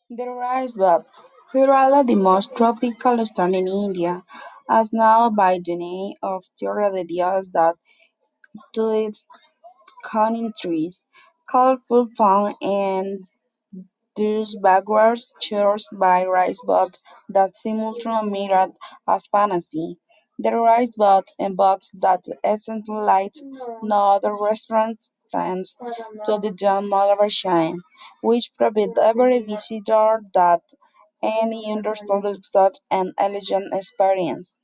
The rice bud, Kerala, the most tropical state in India, is known by the name of Tierra de Dios that to its conical trees, colorful fawn and those backwards chairs by rice boats that simultaneously mirrored as fantasy. The rice boat embodies that essence light no other restaurant stands to the John Malabar shine, which provide every visitor that any understood such an elegant experience.